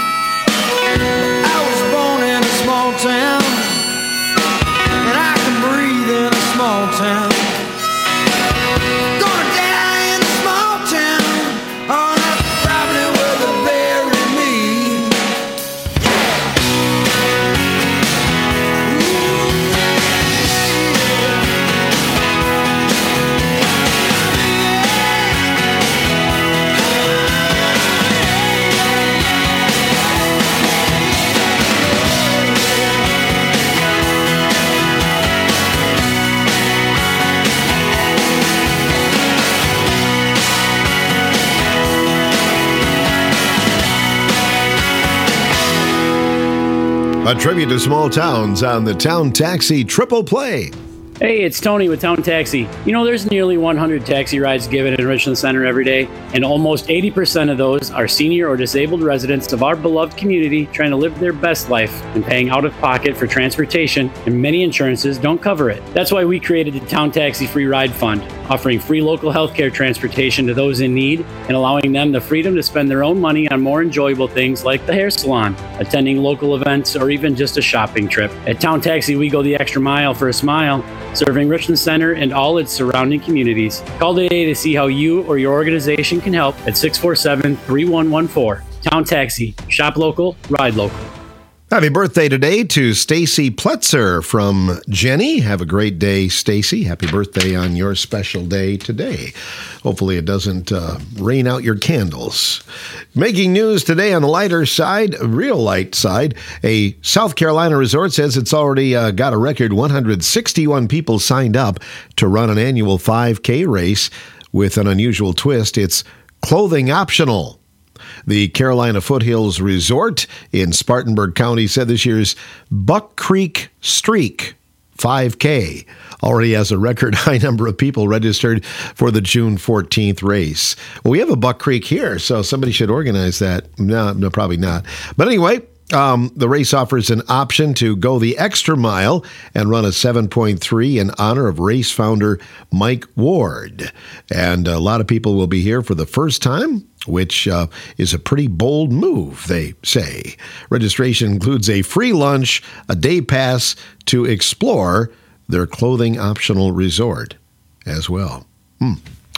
I was born in a small town, and I can breathe in a small town. Gonna die in a small town. Oh, that's probably where they bury me. A tribute to small towns on the Town Taxi Triple Play. Hey, it's Tony with Town Taxi. You know, there's nearly one hundred taxi rides given in Richland Center every day, and almost eighty percent of those are senior or disabled residents of our beloved community trying to live their best life and paying out of pocket for transportation, and many insurances don't cover it. That's why we created the Town Taxi Free Ride Fund, offering free local healthcare transportation to those in need and allowing them the freedom to spend their own money on more enjoyable things like the hair salon, attending local events, or even just a shopping trip. At Town Taxi, we go the extra mile for a smile, serving Richland Center and all its surrounding communities. Call today to see how you or your organization can help at six four seven, three one one four. Town Taxi. Shop local, ride local. Happy birthday today to Stacy Pletzer from Jenny. Have a great day, Stacy. Happy birthday on your special day today. Hopefully it doesn't uh, rain out your candles. Making news today on the lighter side, real light side, a South Carolina resort says it's already uh, got a record one hundred sixty-one people signed up to run an annual five K race with an unusual twist. It's clothing optional. The Carolina Foothills Resort in Spartanburg County said this year's Buck Creek Streak five K already has a record high number of people registered for the June fourteenth race. Well, we have a Buck Creek here, so somebody should organize that. No, no, probably not. But anyway, um, the race offers an option to go the extra mile and run a seven point three in honor of race founder Mike Ward. And a lot of people will be here for the first time, which uh, is a pretty bold move, they say. Registration includes a free lunch, a day pass to explore their clothing-optional resort as well. Hmm.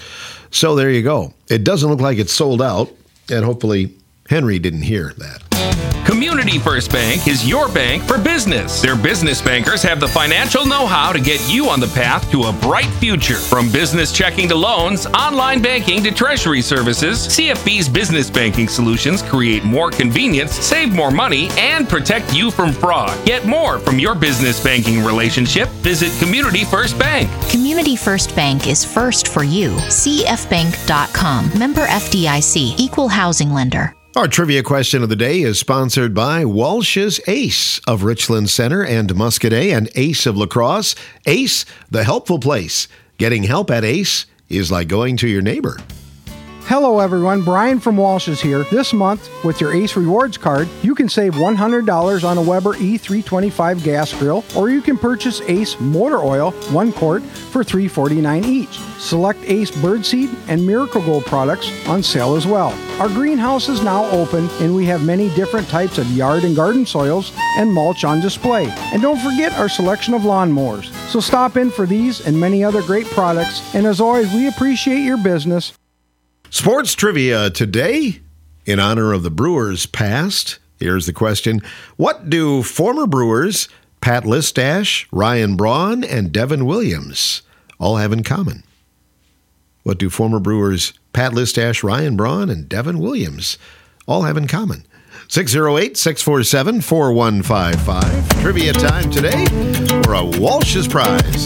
So there you go. It doesn't look like it's sold out, and hopefully Henry didn't hear that. Community First Bank is your bank for business. Their business bankers have the financial know-how to get you on the path to a bright future. From business checking to loans, online banking to treasury services, C F B's business banking solutions create more convenience, save more money, and protect you from fraud. Get more from your business banking relationship. Visit Community First Bank. Community First Bank is first for you. C F bank dot com. Member F D I C. Equal housing lender. Our trivia question of the day is sponsored by Walsh's Ace of Richland Center and Muscadet and Ace of La Crosse. Ace, the helpful place. Getting help at Ace is like going to your neighbor. Hello everyone, Brian from Walsh's here. This month, with your Ace Rewards card, you can save one hundred dollars on a Weber E three twenty-five gas grill, or you can purchase Ace motor oil, one quart, for three forty-nine each. Select Ace Birdseed and Miracle Gold products on sale as well. Our greenhouse is now open, and we have many different types of yard and garden soils and mulch on display. And don't forget our selection of lawnmowers. So stop in for these and many other great products, and as always, we appreciate your business. Sports trivia today, in honor of the Brewers past. Here's the question. What do former Brewers Pat Listash, Ryan Braun, and Devin Williams all have in common? What do former Brewers Pat Listash, Ryan Braun, and Devin Williams all have in common? six oh eight, six four seven, four one five five. Trivia time today for a Walsh's Prize.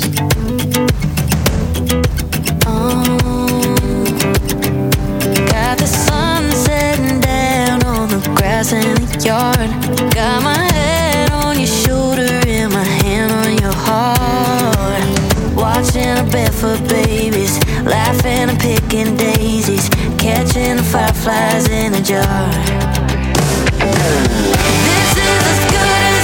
Got the sun setting down on the grass in the yard. Got my head on your shoulder and my hand on your heart. Watching the barefoot babies, laughing and picking daisies, catching the fireflies in a jar. This is as good as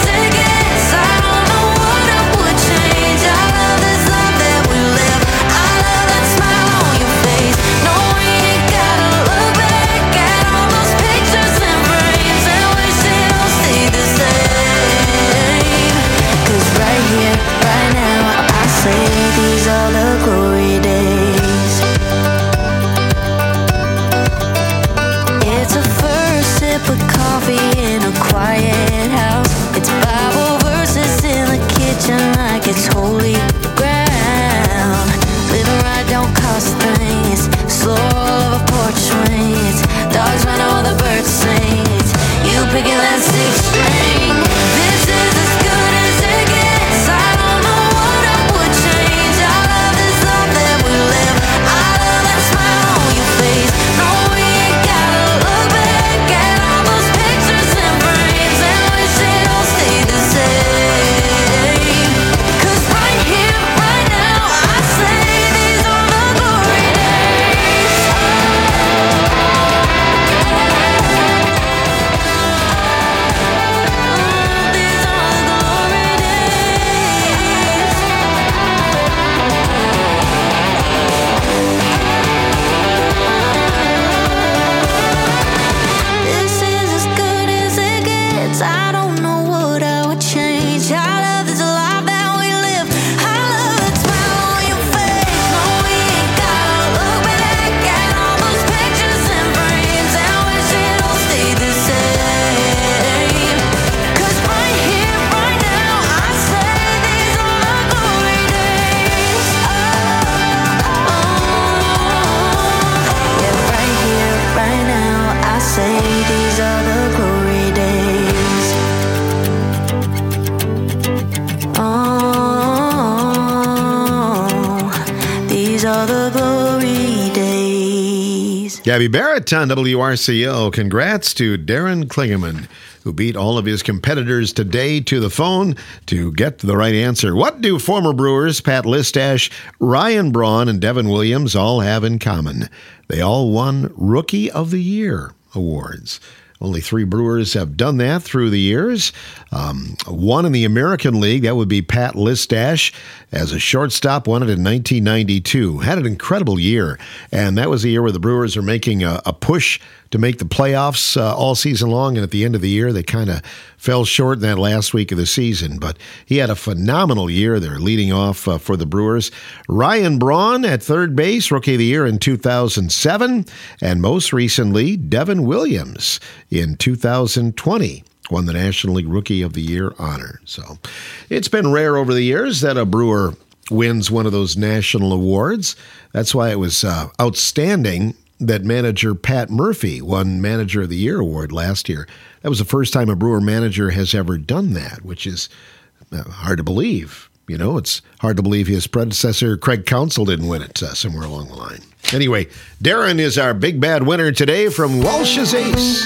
these are the glory days. Gabby Barrett on W R C O. Congrats to Darren Klingeman, who beat all of his competitors today to the phone to get the right answer. What do former Brewers Pat Listash, Ryan Braun, and Devin Williams all have in common? They all won Rookie of the Year awards. Only three Brewers have done that through the years. Um, one in the American League, that would be Pat Listash. As a shortstop, won it in nineteen ninety-two. Had an incredible year, and that was the year where the Brewers are making a, a push to make the playoffs uh, all season long, and at the end of the year, they kind of fell short in that last week of the season. But he had a phenomenal year there, leading off uh, for the Brewers. Ryan Braun at third base, Rookie of the Year in two thousand seven, and most recently, Devin Williams in two thousand twenty. Won the National League Rookie of the Year honor. So it's been rare over the years that a Brewer wins one of those national awards. That's why it was uh, outstanding that manager Pat Murphy won Manager of the Year award last year. That was the first time a Brewer manager has ever done that, which is uh, hard to believe. You know, it's hard to believe his predecessor, Craig Counsell, didn't win it uh, somewhere along the line. Anyway, Darren is our big bad winner today from Walsh's Ace.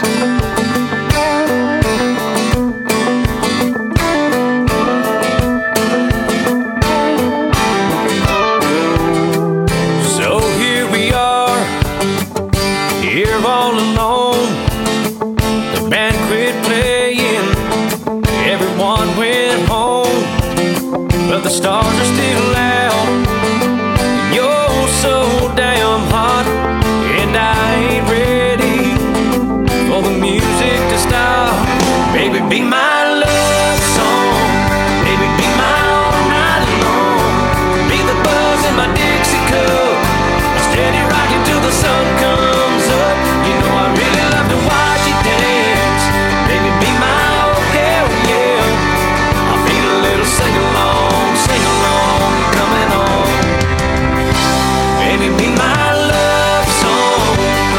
The stars are still out, and you're so damn hot, and I ain't ready for the music to stop. Baby, be my love song, baby, be my all night long, be the buzz in my Dixie cup, steady rocking till the sun comes up. You know I really love to watch you dance. Baby, be my oh hell yeah, I feel a little sing-along. Sing along, coming on. Baby, be my love song.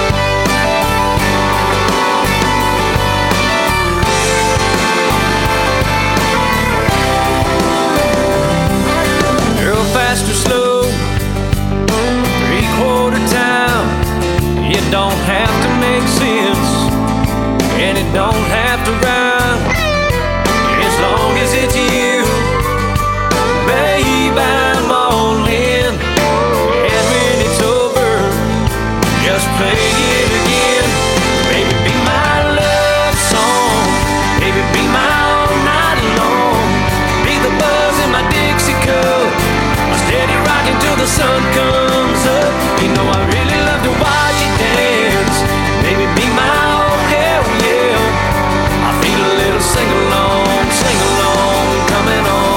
Girl, fast or slow, three-quarter time. It don't have to make sense, and it don't have to rhyme, as long as it's you. Babe, I'm all in, and when it's over, just play it again. Baby, be my love song, baby, be my all night long, be the buzz in my Dixie cup, steady rocking till the sun comes up. You know I really love to watch you dance. Baby, be my oh hell yeah, I feel a little sing-along, sing-along, coming on.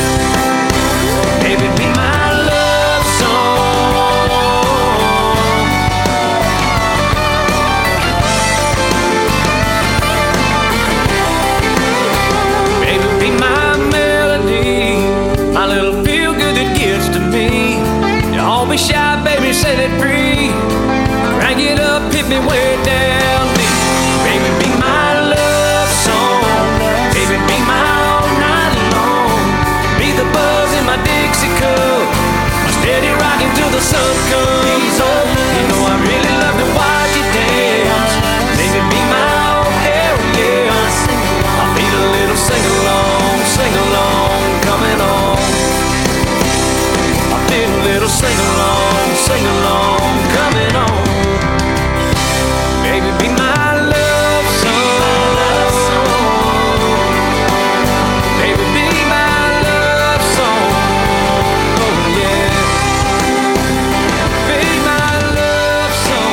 Baby, be my love song. Baby, be my melody, my little feel-good that gets to me. Don't be shy, baby, set it free. Crank it up, hit me way down deep. Baby, be my love song. Baby, be my all night long, be the buzz in my Dixie cup, steady rocking till the sun comes up. You know I really love to watch you dance. Baby, be my oh hell yeah, I feel a little sing-along, sing-along, coming on. I feel a little sing-along, sing-along, coming on. Baby, be my love song. Baby, be my love song. Oh yeah, be my love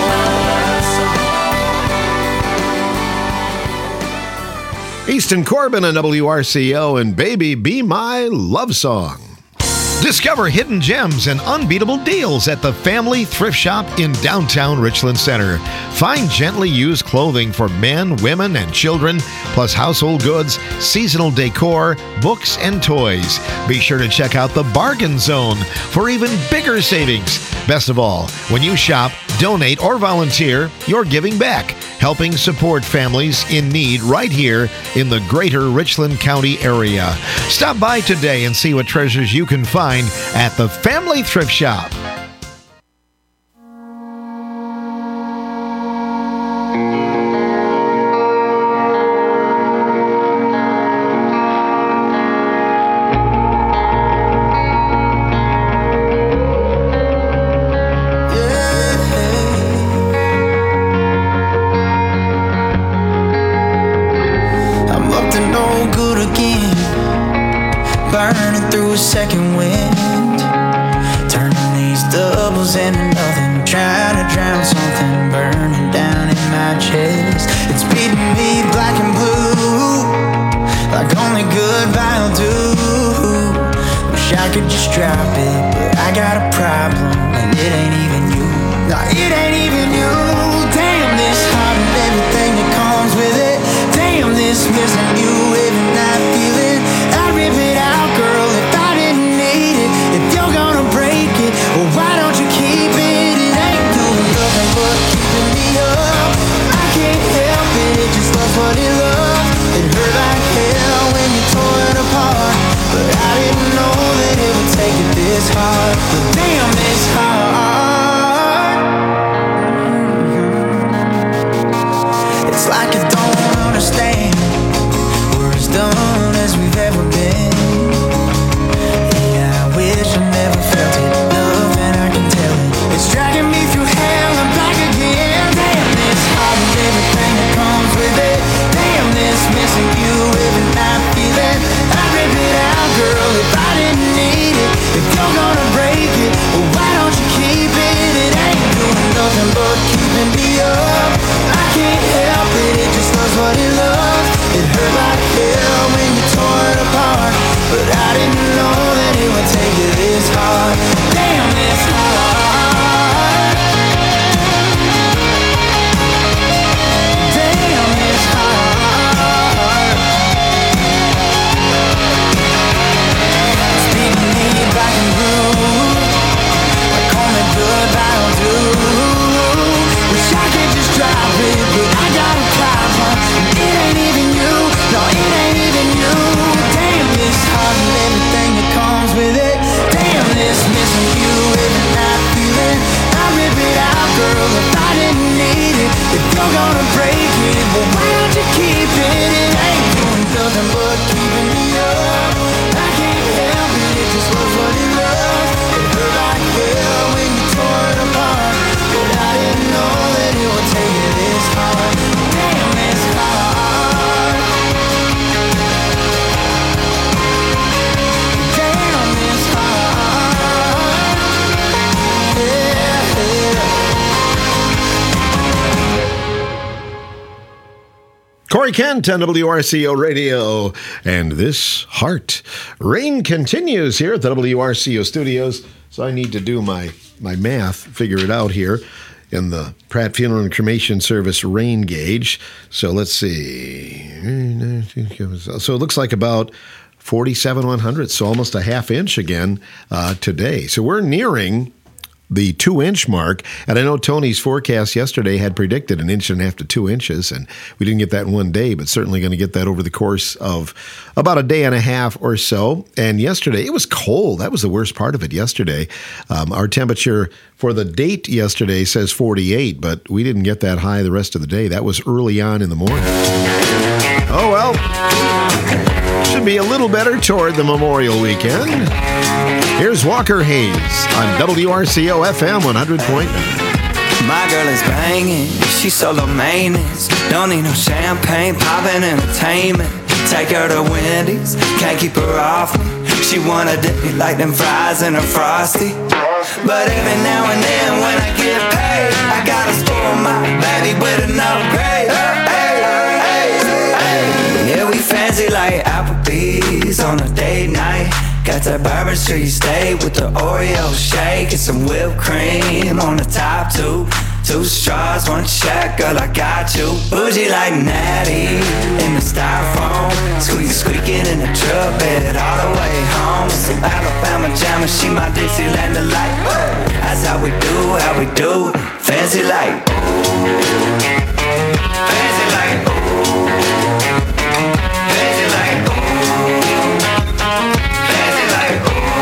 song. Easton Corbin on W R C O and Baby, Be My Love Song. Discover hidden gems and unbeatable deals at the Family Thrift Shop in downtown Richland Center. Find gently used clothing for men, women, and children, plus household goods, seasonal decor, books, and toys. Be sure to check out the Bargain Zone for even bigger savings. Best of all, when you shop, donate, or volunteer, you're giving back, helping support families in need right here in the greater Richland County area. Stop by today and see what treasures you can find at the Family Thrift Shop. a second wind, turning these doubles into nothing, trying to drown something burning down in my chest. It's beating me black and blue, like only goodbye will do. Wish I could just drop it, but I got a problem, and it ain't even you. No, it ain't even you. Damn this heart and everything that comes with it. Damn this missing you every night feeling. I'd rip it out, girl, if I didn't need it. If you're gonna break it, well, why don't you keep it? It ain't doing nothing but keeping me up. I can't help it, it just loves what it loves. It hurt like hell when you tore it apart, but I didn't know that it would take it this hard. But damn this hard. It's like I don't understand. We're as done as we've ever been. Yeah, I wish I never felt it. Love and I can tell it. It's dragging me through hell and back again. Damn this heart and everything that comes with it. Damn this missing you every night feeling. I'd rip it out, girl, if I didn't need it. If you're gonna break it, well, why don't you keep it? It ain't doing nothing but keeping me up. I can't help it, it just loves what it loves. It hurt like hell when you tore it apart, but I didn't know that it would take you this hard. Damn this hard. Damn this hard. It's beating me black and blue, like only goodbye will do. Wish I could just drop it, but I got a problem. It ain't even you, no, it ain't even you. Damn this heart and everything that comes with it. Damn this missing you every night feeling. I rip it out, girl, if I didn't need it. If you're gonna break it, well, why don't you keep it? It ain't doing nothing but keeping me up. I can't help it, it just loves what it loves. It hurt like hell when you tore it apart, but I didn't know that it would take you this hard. Damn this hard. Damn this hard. Yeah, yeah. Corey Kent on W R C O Radio, and this heart. Rain continues here at the W R C O studios, so I need to do my, my math, figure it out here in the Pratt Funeral and Cremation Service rain gauge. So let's see. So it looks like about forty-seven one hundredths, so almost a half inch again uh, today. So we're nearing the two-inch mark, and I know Tony's forecast yesterday had predicted an inch and a half to two inches, and we didn't get that in one day, but certainly going to get that over the course of about a day and a half or so. And yesterday, it was cold. That was the worst part of it yesterday. Um, our temperature for the date yesterday says forty-eight, but we didn't get that high the rest of the day. That was early on in the morning. Oh, well, should be a little better toward the Memorial weekend. Here's Walker Hayes on W R C O F M one hundred point nine. My girl is banging, she's solo maintenance. Don't need no champagne, poppin' entertainment. Take her to Wendy's, can't keep her off me. She wanna dip me like them fries in a Frosty. But every now and then when I get paid, I gotta spoil my baby with an upgrade. Hey, hey, hey. Yeah, we fancy like Applebee's on a date night. Got that Bourbon Street steak with the Oreo shake and some whipped cream on the top two. Two straws, one check, girl, I got you. Bougie like Natty in the styrofoam. Squeak, squeaking in the truck bed all the way home. Some Alabama jammer, she my Dixieland delight. That's how we do, how we do. Fancy like, fancy like, fancy like, fancy like.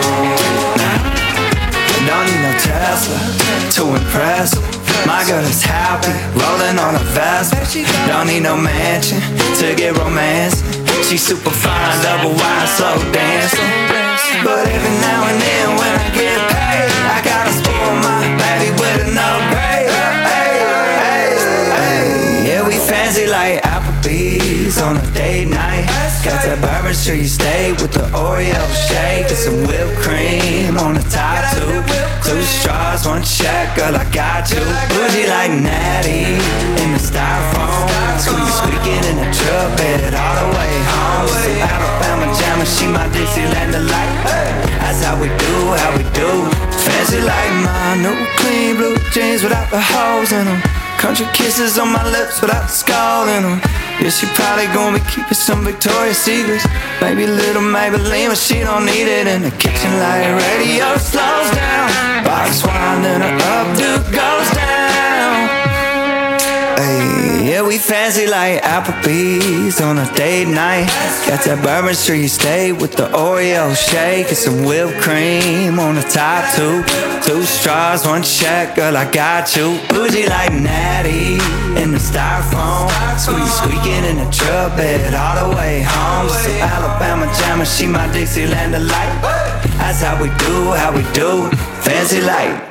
Don't need no Tesla to impress her. My girl is happy, rolling on a Vespa. Don't need no mansion to get romance. She's super fine, double wine, slow dancing. But every now and then when I get paid, I gotta spoil my baby with an upgrade. Hey, hey, hey. Yeah, we fancy like Applebee's on a date night. Got that bourbon, sure you stay with the Oreo shake and some whipped cream on the top two. Two straws, one check, girl, I got you. Bougie like Natty in the styrofoam. Squeak squeaking in the truck bed all the way home. Some Alabama jammer, she my Dixieland delight. That's how we do, how we do. Fancy like my new clean blue jeans without the holes in them. Country kisses on my lips without the skull in them. Yeah, she probably gonna be keeping some Victoria's Secrets. Maybe little Maybelline, but she don't need it. In the kitchen like radio slows down. Box wine, then her updo goes down. Hey, yeah, we fancy like Applebee's on a date night. Got that bourbon, sure you stay with the Oreo shake and some whipped cream on the top two. Two straws, one check, girl, I got you. Bougie like Natty in the styrofoam. Squeak squeaking in the truck bed all the way home. Some Alabama jammer, she my Dixieland delight. That's how we do, how we do. Fancy like.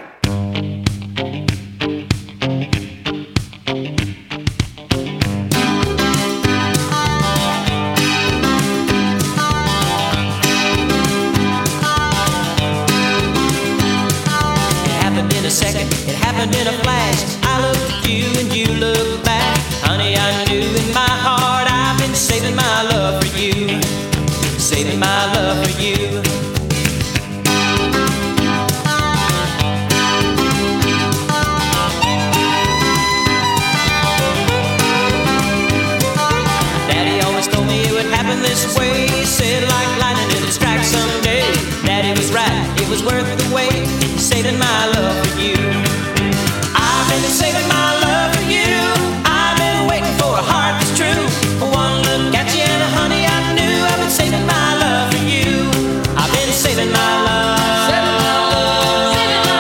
In a flash, I looked at you and you looked back. Honey, I knew in my heart I've been saving my love for you, saving my love for you. Daddy always told me it would happen this way. He said like lightning it'll strike someday. Daddy was right, it was worth the wait, saving my love for you. I've been saving my love for you. I've been waiting for a heart that's true. One look at you and honey, I knew I've been saving my love for you. I've been saving my love. Saving my love. Saving my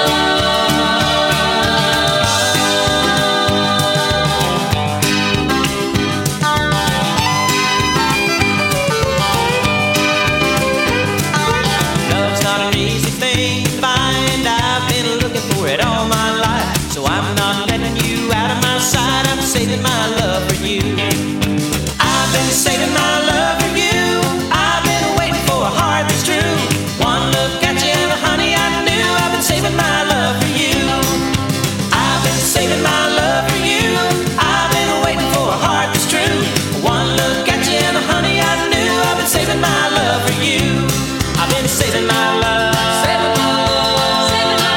love. Love's not an easy thing to find. I've been looking for it all my life. So I'm not letting you out of my sight. I'm saving my love for you. I've been saving my love for you. I've been waiting for a heart that's true. One look at you and honey, I knew I've been saving my love for you. I've been saving my love for you. I've been waiting for a heart that's true. One look at you and honey, I knew I've been saving my love for you. I've been saving my love. Saving my love. Saving my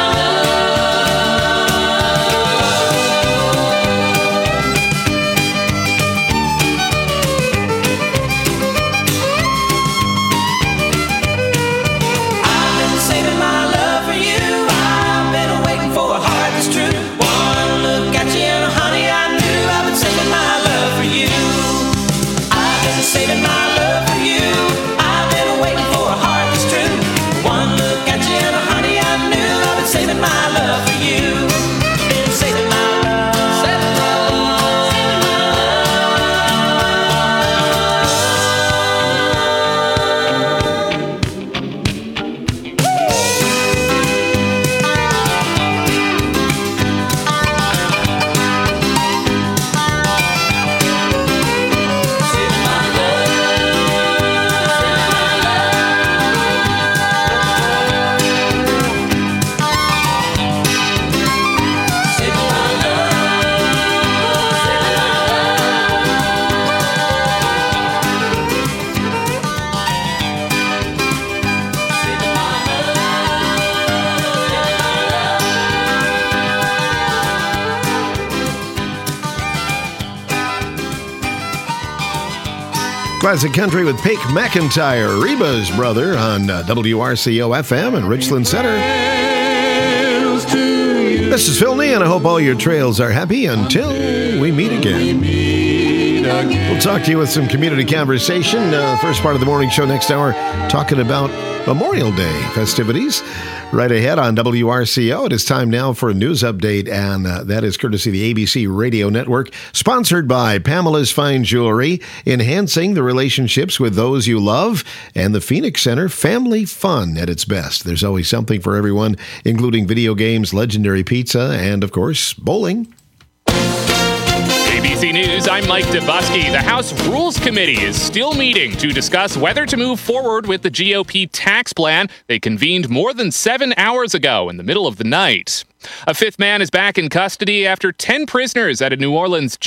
saving my love for you. I've been waiting for a heart that's true. One look at you and honey, I knew I've been saving my love for you. I've been saving my love for you. I've been waiting for a heart that's true. One look at you and honey, I knew I've been saving my love for you. Been saving my love. Saving my love. Saving my Classic Country with Pake McIntyre, Reba's brother, on uh, W R C O F M in Richland Center. This is Phil Nee, and I hope all your trails are happy until we meet again. We'll talk to you with some community conversation. Uh, first part of the morning show next hour, talking about Memorial Day festivities. Right ahead on W R C O, it is time now for a news update, and uh, that is courtesy of the A B C Radio Network, sponsored by Pamela's Fine Jewelry, enhancing the relationships with those you love, and the Phoenix Center, family fun at its best. There's always something for everyone, including video games, legendary pizza, and, of course, bowling. A B B C News, I'm Mike Dubusky. The House Rules Committee is still meeting to discuss whether to move forward with the G O P tax plan. They convened more than seven hours ago in the middle of the night. A fifth man is back in custody after ten prisoners at a New Orleans jail